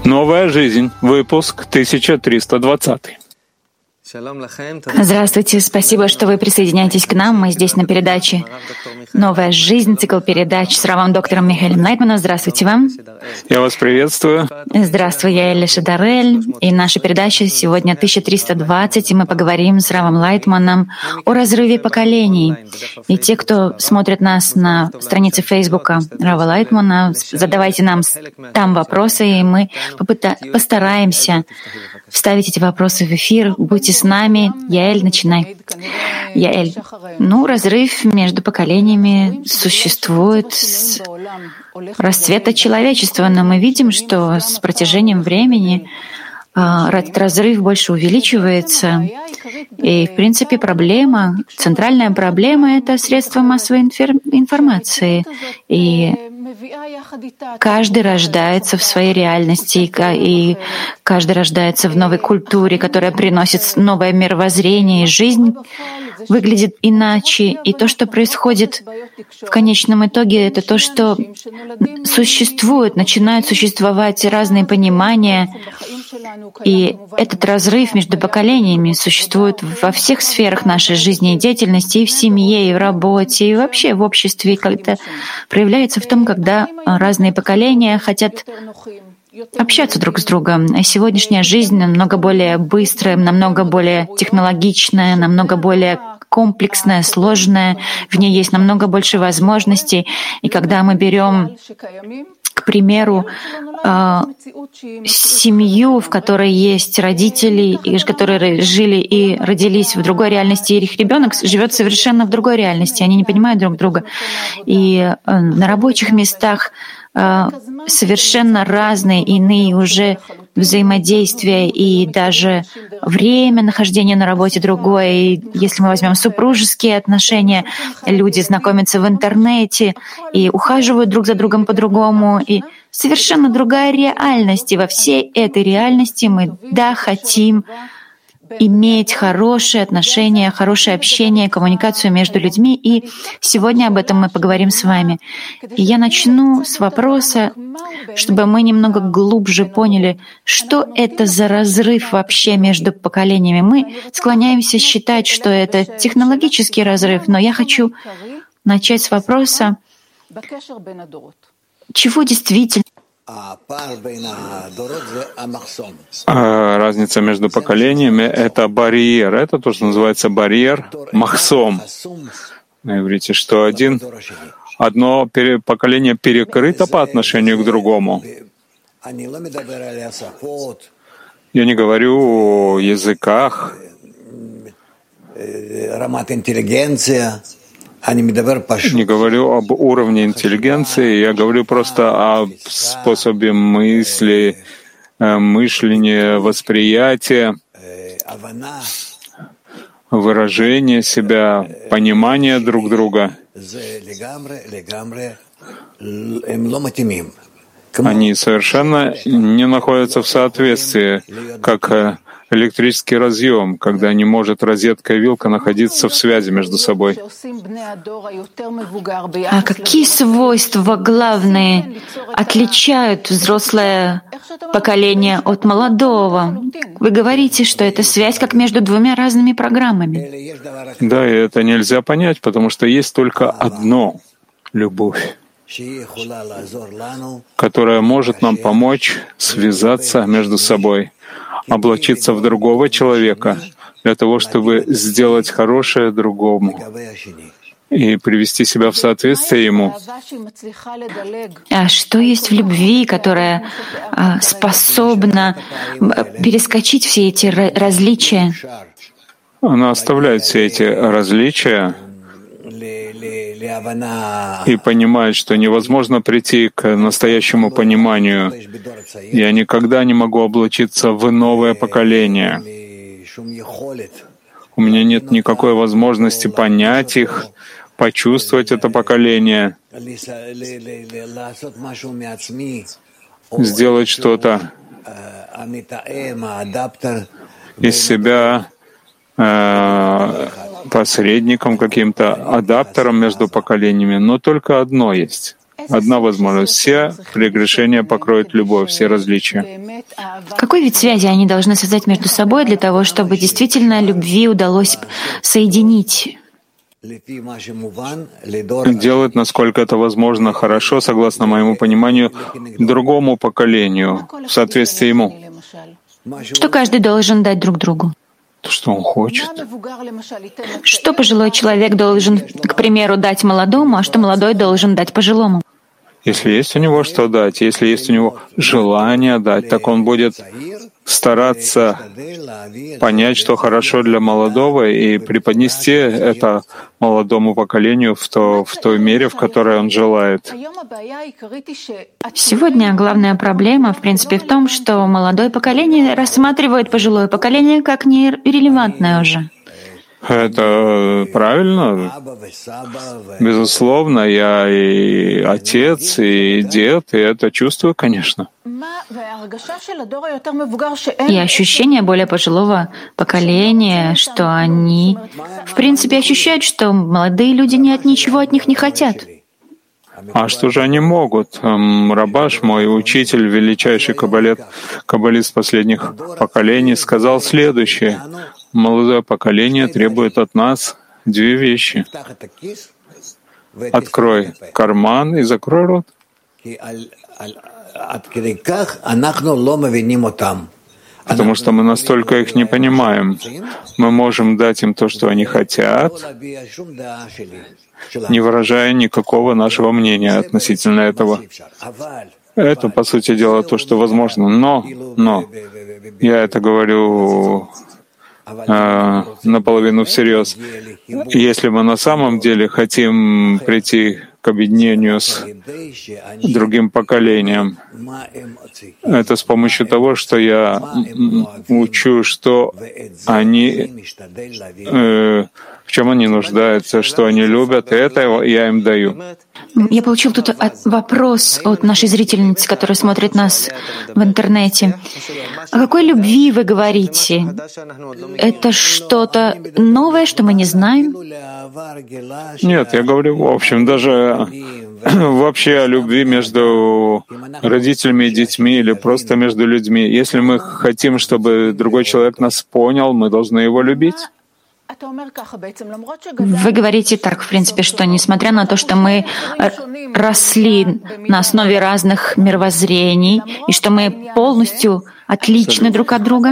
Новая жизнь. Выпуск 1320. Здравствуйте, спасибо, что вы присоединяетесь к нам. Мы здесь на передаче «Новая жизнь», цикл передач с равом доктором Михаилом Найтманом. Здравствуйте вам. Я вас приветствую. Здравствуй, я Эля Шадарель. И наша передача сегодня 1320, и мы поговорим с равом Лайтманом о разрыве поколений. И те, кто смотрит нас на странице Фейсбука Рава Лайтмана, задавайте нам там вопросы, и мы постараемся вставить эти вопросы в эфир. Будьте с нами. Яэль, начинай. Яэль. Разрыв между поколениями существует с расцвета человечества, но мы видим, что с протяжением времени этот разрыв больше увеличивается. И, в принципе, центральная проблема — это средства массовой информации. И каждый рождается в своей реальности, и каждый рождается в новой культуре, которая приносит новое мировоззрение, и жизнь выглядит иначе. И то, что происходит в конечном итоге, это то, что начинают существовать разные понимания. И этот разрыв между поколениями существует во всех сферах нашей жизни и деятельности, и в семье, и в работе, и вообще в обществе. Когда проявляется в том, когда разные поколения хотят общаться друг с другом. А сегодняшняя жизнь намного более быстрая, намного более технологичная, намного более комплексная, сложная. В ней есть намного больше возможностей. И когда мы берем, к примеру, семью, в которой есть родители, которые жили и родились в другой реальности, и их ребенок живет совершенно в другой реальности, они не понимают друг друга. И на рабочих местах совершенно разные, иные уже взаимодействия, и даже время нахождения на работе другое. И если мы возьмем супружеские отношения, люди знакомятся в интернете и ухаживают друг за другом по-другому, и совершенно другая реальность. И во всей этой реальности мы, хотим иметь хорошие отношения, хорошее общение, коммуникацию между людьми. И сегодня об этом мы поговорим с вами. И я начну с вопроса, чтобы мы немного глубже поняли, что это за разрыв вообще между поколениями. Мы склоняемся считать, что это технологический разрыв, но я хочу начать с вопроса, чего действительно разница между поколениями — это барьер. Это то, что называется барьер, махсом. На иврите, что одно поколение перекрыто по отношению к другому. Я не говорю о языках, не говорю об уровне интеллигенции, я говорю просто о способе мысли, мышления, восприятия, выражения себя, понимания друг друга. Они совершенно не находятся в соответствии, как электрический разъем, когда не может розетка и вилка находиться в связи между собой. А какие свойства главные отличают взрослое поколение от молодого? Вы говорите, что это связь как между двумя разными программами. Да, и это нельзя понять, потому что есть только одно — любовь, которая может нам помочь связаться между собой, облачиться в другого человека для того, чтобы сделать хорошее другому и привести себя в соответствие ему. А что есть в любви, которая способна перескочить все эти различия? Она оставляет все эти различия и понимает, что невозможно прийти к настоящему пониманию. Я никогда не могу облачиться в новое поколение. У меня нет никакой возможности понять их, почувствовать это поколение, сделать что-то из себя, посредником, каким-то адаптером между поколениями, но только одно есть. одна возможность. Все прегрешения покроют любовь, все различия. Какой вид связи они должны создать между собой для того, чтобы действительно любви удалось соединить? Делать, насколько это возможно, хорошо, согласно моему пониманию, другому поколению, в соответствии ему. Что каждый должен дать друг другу? То, что он хочет. Что пожилой человек должен, к примеру, дать молодому, а что молодой должен дать пожилому? Если есть у него что дать, если есть у него желание дать, так он будет стараться понять, что хорошо для молодого, и преподнести это молодому поколению в той мере, в которой он желает. Сегодня главная проблема, в принципе, в том, что молодое поколение рассматривает пожилое поколение как нерелевантное уже. Это правильно. Безусловно, я и отец, и дед, и это чувствую, конечно. И ощущение более пожилого поколения, что они, в принципе, ощущают, что молодые люди ничего от них не хотят. А что же они могут? Рабаш, мой учитель, величайший каббалист последних поколений, сказал следующее. Молодое поколение требует от нас две вещи. Открой карман и закрой рот. Потому что мы настолько их не понимаем. Мы можем дать им то, что они хотят, не выражая никакого нашего мнения относительно этого. Это, по сути дела, то, что возможно. Но я это говорю наполовину всерьез. Если мы на самом деле хотим прийти к объединению с другим поколением, это с помощью того, что я учу, что они, в чем они нуждаются, что они любят, и это я им даю. Я получил тут вопрос от нашей зрительницы, которая смотрит нас в интернете. О какой любви вы говорите? Это что-то новое, что мы не знаем? Нет, я говорю, в общем, даже вообще о любви между родителями и детьми или просто между людьми. Если мы хотим, чтобы другой человек нас понял, мы должны его любить. Вы говорите так, в принципе, что несмотря на то, что мы росли на основе разных мировоззрений, и что мы полностью отличны друг от друга,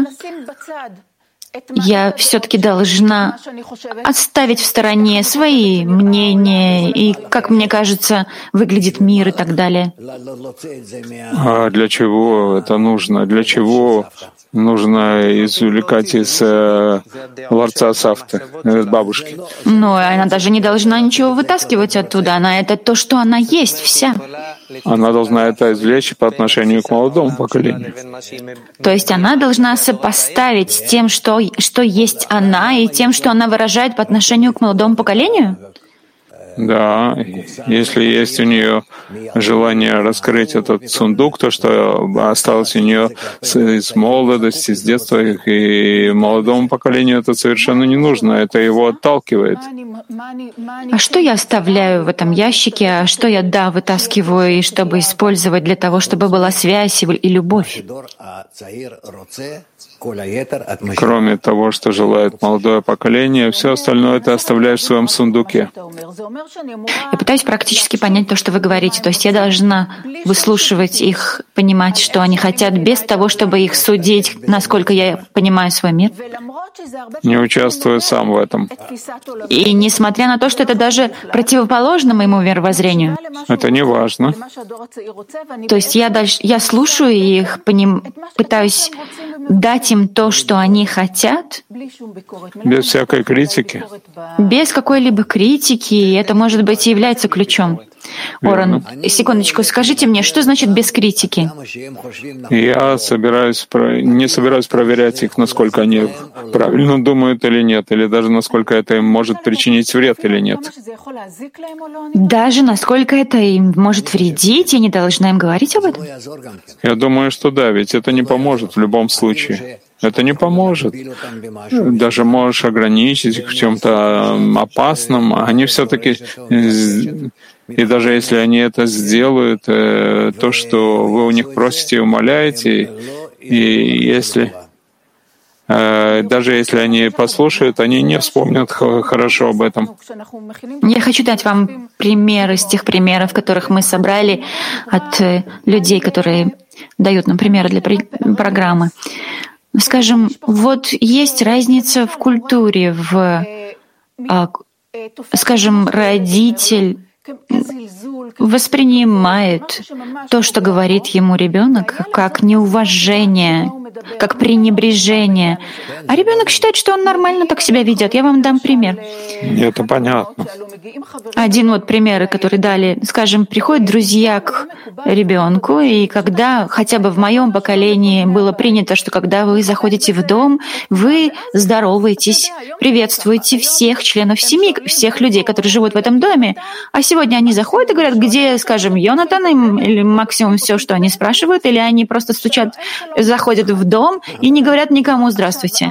я все-таки должна оставить в стороне свои мнения и, как мне кажется, выглядит мир и так далее. А для чего это нужно? Для чего нужно извлекать из ларца Савты, из бабушки? Но она даже не должна ничего вытаскивать оттуда. Она — это то, что она есть, вся. Она должна это извлечь по отношению к молодому поколению. То есть она должна сопоставить с тем, что есть она, и тем, что она выражает по отношению к молодому поколению? Да, если есть у нее желание раскрыть этот сундук, то, что осталось у нее с молодости, с детства, и молодому поколению это совершенно не нужно, это его отталкивает. А что я оставляю в этом ящике, а что я, вытаскиваю, и чтобы использовать для того, чтобы была связь и любовь? Кроме того, что желает молодое поколение, все остальное ты оставляешь в своем сундуке. Я пытаюсь практически понять то, что вы говорите. То есть я должна выслушивать их, понимать, что они хотят, без того, чтобы их судить, насколько я понимаю свой мир. Не участвуя сам в этом. И несмотря на то, что это даже противоположно моему мировоззрению. Это не важно. То есть я слушаю их, пытаюсь дать им то, что они хотят, без всякой критики. Без какой-либо критики, и это, может быть, и является ключом. Оран, секундочку, скажите мне, что значит без критики? Я не собираюсь проверять их, насколько они правильно думают или нет, или даже насколько это им может причинить вред или нет. Даже насколько это им может вредить, я не должна им говорить об этом? Я думаю, что да, ведь это не поможет в любом случае. Это не поможет. Даже можешь ограничить их в чем-то опасном. Они все-таки, и даже если они это сделают, то, что вы у них просите и умоляете, и если даже если они послушают, они не вспомнят хорошо об этом. Я хочу дать вам пример из тех примеров, которых мы собрали от людей, которые дают нам примеры для программы. Скажем, вот есть разница в культуре, скажем, родитель воспринимает то, что говорит ему ребенок, как неуважение, как пренебрежение. А ребенок считает, что он нормально так себя ведет. Я вам дам пример. Это понятно. Один вот пример, который дали, скажем, приходят друзья к ребенку, и когда хотя бы в моем поколении было принято, что когда вы заходите в дом, вы здороваетесь, приветствуете всех членов семьи, всех людей, которые живут в этом доме, а сегодня они заходят и говорят, где, скажем, Йонатан, или максимум все, что они спрашивают, или они просто стучат, заходят в дом и не говорят никому «здравствуйте».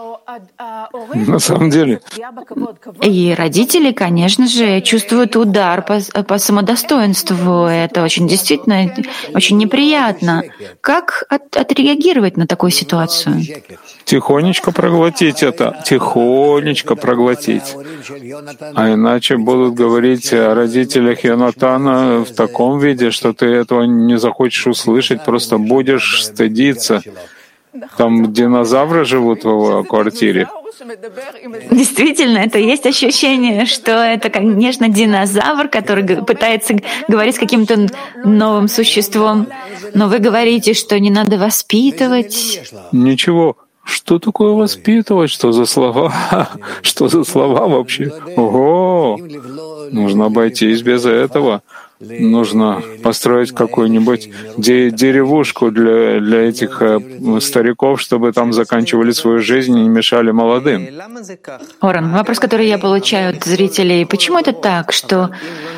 На самом деле. И родители, конечно же, чувствуют удар по самодостоинству. Это очень действительно очень неприятно. Как отреагировать на такую ситуацию? Тихонечко проглотить это, тихонечко проглотить. А иначе будут говорить о родителях Йонатана в таком виде, что ты этого не захочешь услышать, просто будешь стыдиться. Там динозавры живут в его квартире. Действительно, это есть ощущение, что это, конечно, динозавр, который пытается говорить с каким-то новым существом. Но вы говорите, что не надо воспитывать. Ничего. Что такое воспитывать? Что за слова? Что за слова вообще? Ого! Нужно обойтись без этого. Нужно построить какую-нибудь деревушку для этих стариков, чтобы там заканчивали свою жизнь и не мешали молодым. Оран, вопрос, который я получаю от зрителей. Почему это так, что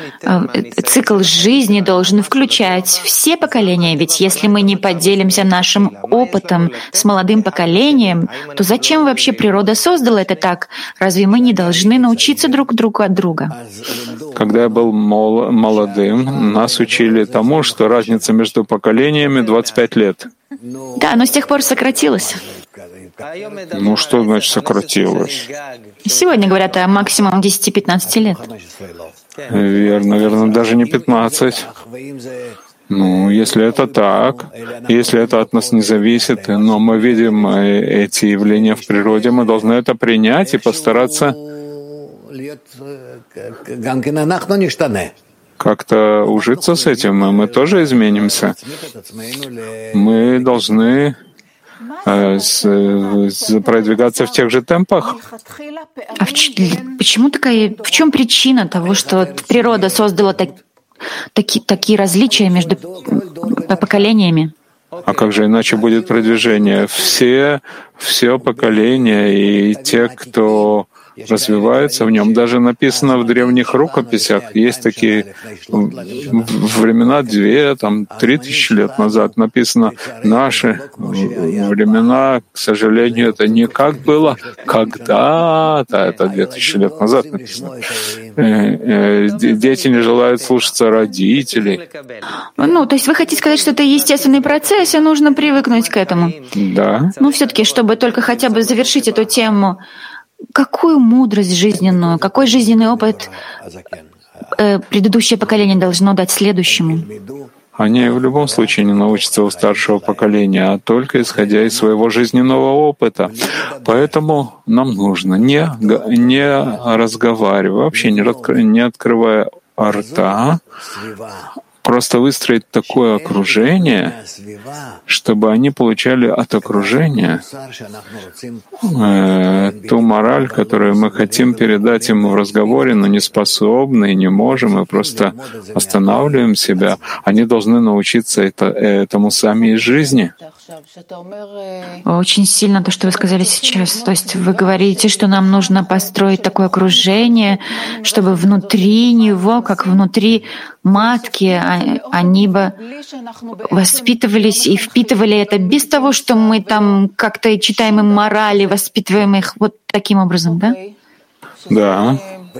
цикл жизни должен включать все поколения? Ведь если мы не поделимся нашим опытом с молодым поколением, то зачем вообще природа создала это так? Разве мы не должны научиться друг другу от друга? Когда я был молодым, нас учили тому, что разница между поколениями 25 лет. Да, но с тех пор сократилось. Ну что значит сократилось? Сегодня говорят о максимум 10-15 лет. Верно, даже не 15. Ну, если это так, если это от нас не зависит, но мы видим эти явления в природе, мы должны это принять и постараться как-то ужиться с этим, и мы тоже изменимся. Мы должны продвигаться в тех же темпах. А почему в чем причина того, что природа создала такие различия между поколениями? А как же иначе будет продвижение? Все поколения и те, кто развивается в нем. Даже написано в древних рукописях, есть такие времена 2000 лет назад, написано наши времена, к сожалению, это не как было когда-то, это 2000 лет назад написано. Дети не желают слушаться родителей. Ну, то есть вы хотите сказать, что это естественный процесс, и нужно привыкнуть к этому? Да. Ну, все-таки, чтобы только хотя бы завершить эту тему, какую мудрость жизненную, какой жизненный опыт предыдущее поколение должно дать следующему? Они в любом случае не научатся у старшего поколения, а только исходя из своего жизненного опыта. Поэтому нам нужно не разговаривая, вообще не открывая рта, просто выстроить такое окружение, чтобы они получали от окружения ту мораль, которую мы хотим передать им в разговоре, но не способны и не можем, и просто останавливаем себя. Они должны научиться этому сами из жизни. Очень сильно то, что вы сказали сейчас. То есть вы говорите, что нам нужно построить такое окружение, чтобы внутри него, как внутри матки, они бы воспитывались и впитывали это без того, что мы там как-то читаем им морали, воспитываем их вот таким образом, да? Да.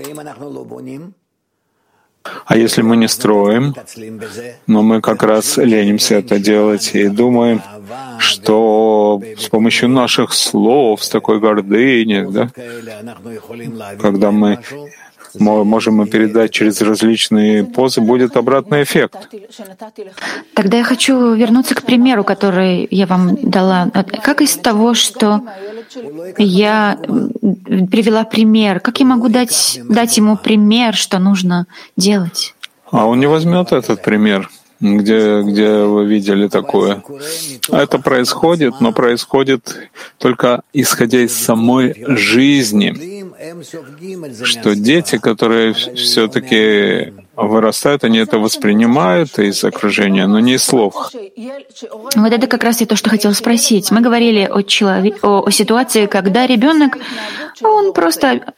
А если мы не строим, но мы как раз ленимся это делать и думаем, что с помощью наших слов, с такой гордыней, да, когда мы можем передать через различные позы, будет обратный эффект. Тогда я хочу вернуться к примеру, который я вам дала. Как из того, что я привела пример, как я могу дать ему пример, что нужно делать? А он не возьмет этот пример, где вы видели такое. Это происходит, но происходит только исходя из самой жизни, что дети, которые все-таки вырастают, они это воспринимают из окружения, но не из слов. Вот это как раз и то, что хотела спросить. Мы говорили о ситуации, когда ребенок, он просто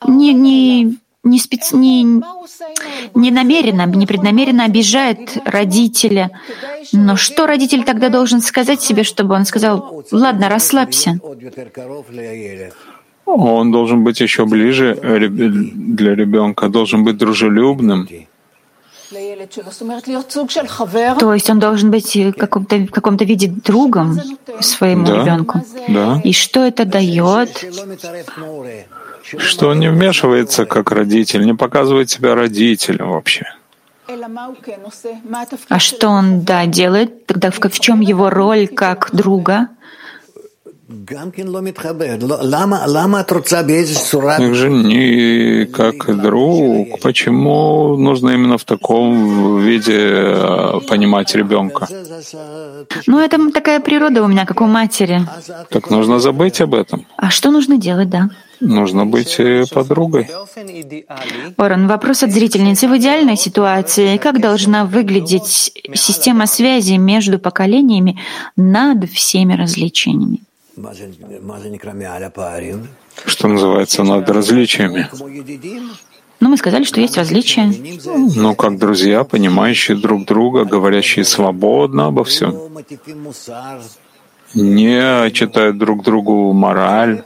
ненамеренно, непреднамеренно обижает родителя. Но что родитель тогда должен сказать себе, чтобы он сказал: «Ладно, расслабься»? Он должен быть еще ближе для ребенка, должен быть дружелюбным. То есть он должен быть в каком-то виде другом своему ребенку. Да. И что это дает? Что он не вмешивается как родитель, не показывает себя родителем вообще. А что он, делает? Тогда в чем его роль как друга? Их же не как друг. Почему нужно именно в таком виде понимать ребенка? Ну, это такая природа у меня, как у матери. Так нужно забыть об этом. А что нужно делать, да? Нужно быть подругой. Оран, вопрос от зрительницы. В идеальной ситуации как должна выглядеть система связи между поколениями над всеми различиями? Что называется над различиями? Ну, мы сказали, что есть различия. Ну, как друзья, понимающие друг друга, говорящие свободно обо всем. Не читают друг другу мораль.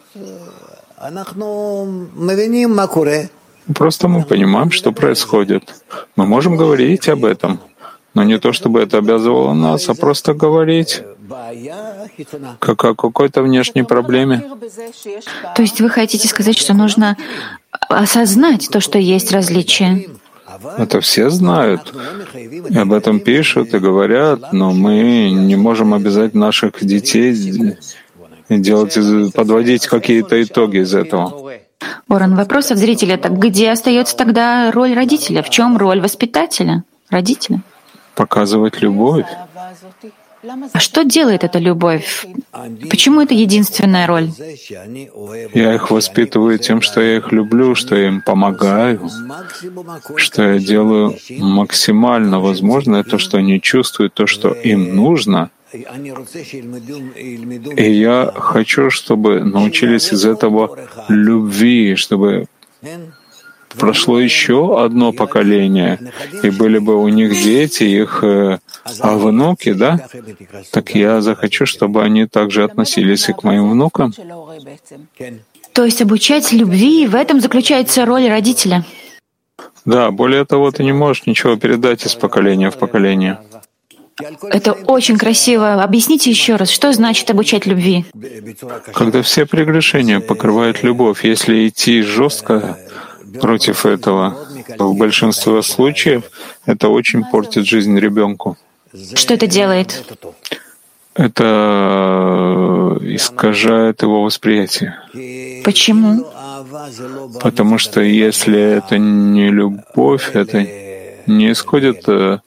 Просто мы понимаем, что происходит. Мы можем говорить об этом, но не то, чтобы это обязывало нас, а просто говорить как о какой-то внешней проблеме. То есть вы хотите сказать, что нужно осознать то, что есть различия? Это все знают, и об этом пишут и говорят, но мы не можем обязать наших детей подводить какие-то итоги из этого. Оран, вопрос от зрителя. Так где остается тогда роль родителя? В чем роль воспитателя, родителя? Показывать любовь. А что делает эта любовь? Почему это единственная роль? Я их воспитываю тем, что я их люблю, что я им помогаю, что я делаю максимально возможное то, что они чувствуют, то, что им нужно. И я хочу, чтобы научились из этого любви, чтобы прошло еще одно поколение, и были бы у них дети, их внуки, да? Так я захочу, чтобы они также относились и к моим внукам. То есть обучать любви, в этом заключается роль родителя? Да, более того, ты не можешь ничего передать из поколения в поколение. Это очень красиво. Объясните еще раз, что значит обучать любви? Когда все прегрешения покрывает любовь, если идти жестко против этого, то в большинстве случаев это очень портит жизнь ребенку. Что это делает? Это искажает его восприятие. Почему? Потому что если это не любовь, это не исходит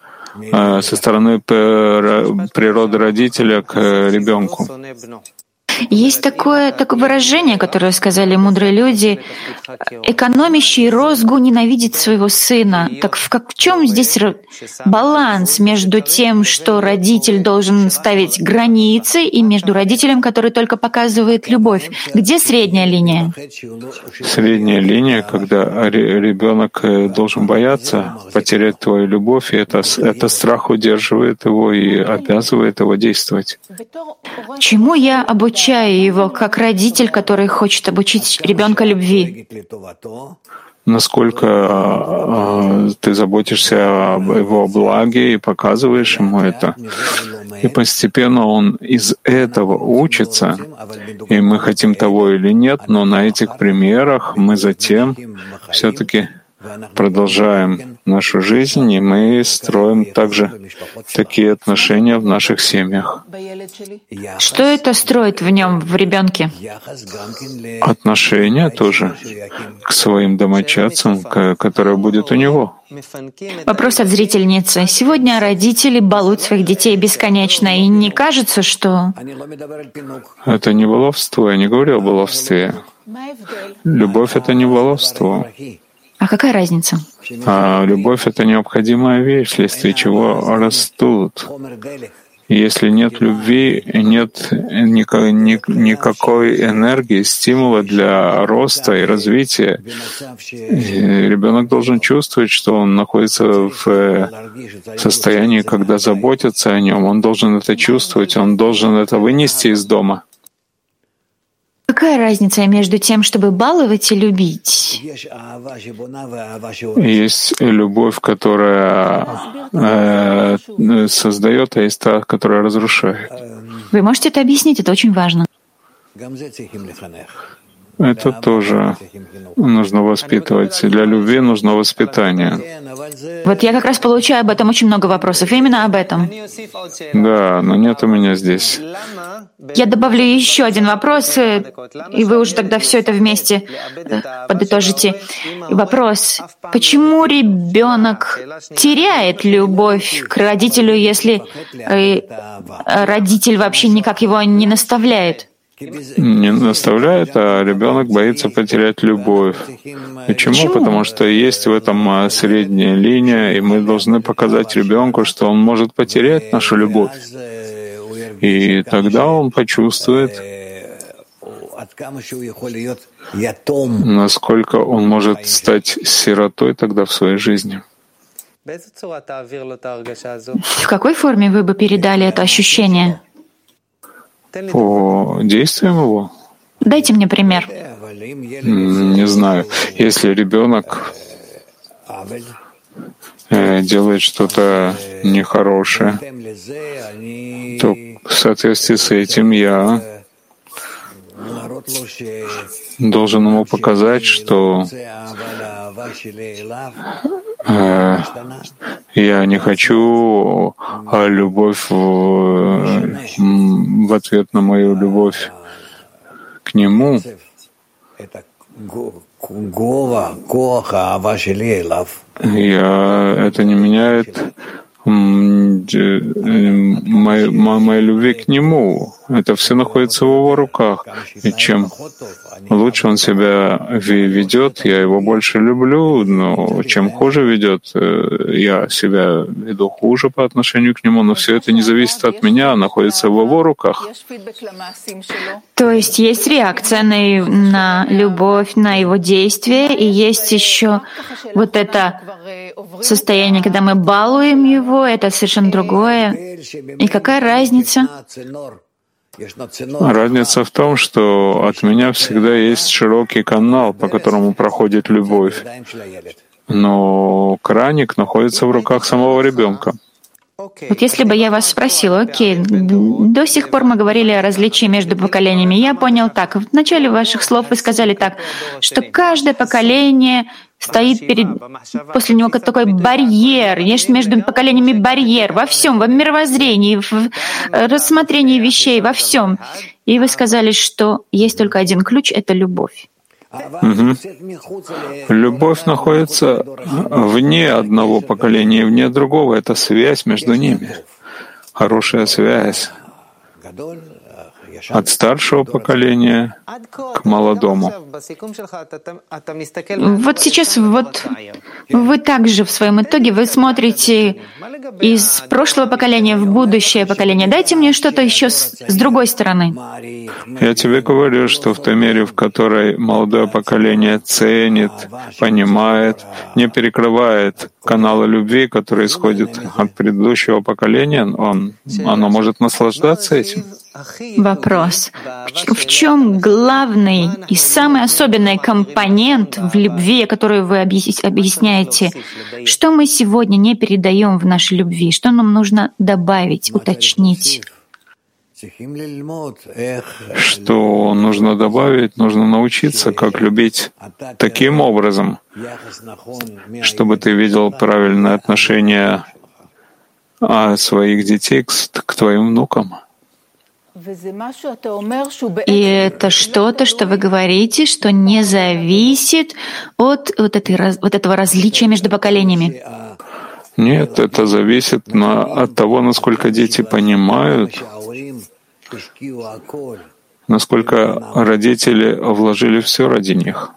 со стороны природы родителя к ребенку. Есть такое выражение, которое сказали мудрые люди: экономящий розгу ненавидит своего сына. Так в чем здесь баланс между тем, что родитель должен ставить границы, и между родителем, который только показывает любовь? Где средняя линия? Средняя линия, когда ребенок должен бояться потерять твою любовь, и это страх удерживает его и обязывает его действовать. Чему я обучаю его как родитель, который хочет обучить ребенка любви? Насколько ты заботишься об его благе и показываешь ему это. И постепенно он из этого учится, и мы хотим того или нет, но на этих примерах мы затем все-таки продолжаем нашу жизнь, и мы строим также такие отношения в наших семьях. Что это строит в нем, в ребенке? Отношения тоже к своим домочадцам, которое будет у него. Вопрос от зрительницы. Сегодня родители балуют своих детей бесконечно, и не кажется, что... Это не баловство, я не говорю о баловстве. Любовь — это не баловство. А какая разница? А любовь — это необходимая вещь, вследствие чего растут. Если нет любви, нет никакой энергии, стимула для роста и развития. И ребенок должен чувствовать, что он находится в состоянии, когда заботятся о нем. Он должен это чувствовать, он должен это вынести из дома. Какая разница между тем, чтобы баловать и любить? Есть любовь, которая создает, а есть та, которая разрушает. Вы можете это объяснить? Это очень важно. Это тоже нужно воспитывать. Для любви нужно воспитание. Вот я как раз получаю об этом очень много вопросов, именно об этом. Да, но нет у меня здесь. Я добавлю еще один вопрос, и вы уже тогда все это вместе подытожите. Вопрос: почему ребенок теряет любовь к родителю, если родитель вообще никак его не наставляет? Не наставляет, а ребенок боится потерять любовь. Почему? Потому что есть в этом средняя линия, и мы должны показать ребенку, что он может потерять нашу любовь. И тогда он почувствует, насколько он может стать сиротой тогда в своей жизни. В какой форме вы бы передали это ощущение? По действиям его? Дайте мне пример. Не знаю. Если ребенок делает что-то нехорошее, то в соответствии с этим я должен ему показать, что я не хочу любовь в ответ на мою любовь к нему. Это не меняет моей любви к нему. Это все находится в его руках. И чем лучше он себя ведет, я его больше люблю, но чем хуже ведет, я себя веду хуже по отношению к нему, но все это не зависит от меня, а находится в его руках. То есть есть реакция на любовь, на его действия, и есть еще вот это состояние, когда мы балуем его, это совершенно другое. И какая разница? Разница в том, что от меня всегда есть широкий канал, по которому проходит любовь. Но краник находится в руках самого ребенка. Вот если бы я вас спросила, окей, до сих пор мы говорили о различии между поколениями, я понял так. В начале ваших слов вы сказали так, что каждое поколение стоит после него как такой барьер, есть между поколениями барьер во всем, в мировоззрении, в рассмотрении вещей, во всем. И вы сказали, что есть только один ключ — это любовь. Угу. Любовь находится вне одного поколения, вне другого. Это связь между ними. Хорошая связь. от старшего поколения к молодому. Вот сейчас вы также в своем итоге вы смотрите из прошлого поколения в будущее поколение. Дайте мне что-то еще с другой стороны. Я тебе говорю, что в той мере, в которой молодое поколение ценит, понимает, не перекрывает каналы любви, которые исходят от предыдущего поколения, оно может наслаждаться этим. Вопрос. В чем главный и самый особенный компонент в любви, который вы объясняете? Что мы сегодня не передаем в нашей любви? Что нам нужно добавить, уточнить? Что нужно добавить? Нужно научиться, как любить таким образом, чтобы ты видел правильное отношение своих детей к твоим внукам. И это что-то, что вы говорите, что не зависит от этого различия между поколениями. Нет, это зависит от того, насколько дети понимают, насколько родители вложили все ради них.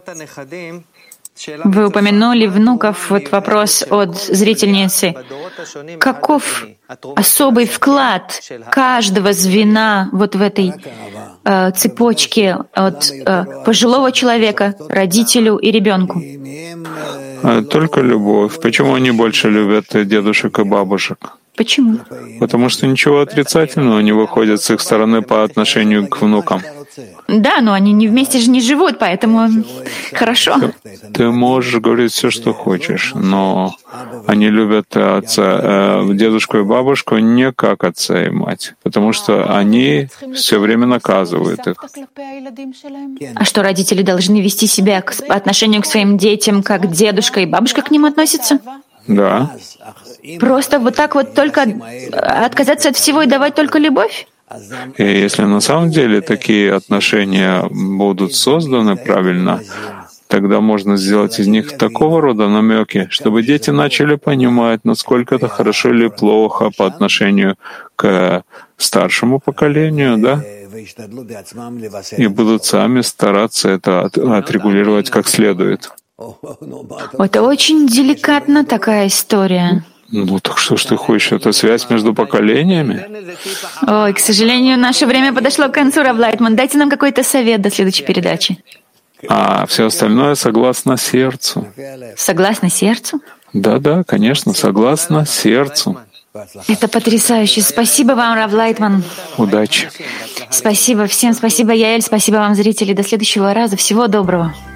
Вы упомянули внуков, вот вопрос от зрительницы. Каков особый вклад каждого звена вот в этой цепочке от пожилого человека, родителю и ребенку? Только любовь. Почему они больше любят дедушек и бабушек? Почему? Потому что ничего отрицательного не выходит с их стороны по отношению к внукам. Да, но они не вместе же не живут, поэтому хорошо. Ты можешь говорить все, что хочешь, но они любят отца, дедушку и бабушку не как отца и мать, потому что они все время наказывают их. А что, родители должны вести себя по отношению к своим детям, как дедушка и бабушка к ним относятся? Да. Просто вот так вот только отказаться от всего и давать только любовь? И если на самом деле такие отношения будут созданы правильно, тогда можно сделать из них такого рода намеки, чтобы дети начали понимать, насколько это хорошо или плохо по отношению к старшему поколению, да? И будут сами стараться это отрегулировать как следует. Это очень деликатна такая история. Ну так что ж ты хочешь? Это связь между поколениями? Ой, к сожалению, наше время подошло к концу, Рав Лайтман. Дайте нам какой-то совет до следующей передачи. А все остальное согласно сердцу. Согласно сердцу? Да, конечно, согласно сердцу. Это потрясающе. Спасибо вам, Рав Лайтман. Удачи. Спасибо всем. Спасибо, Яэль. Спасибо вам, зрители. До следующего раза. Всего доброго.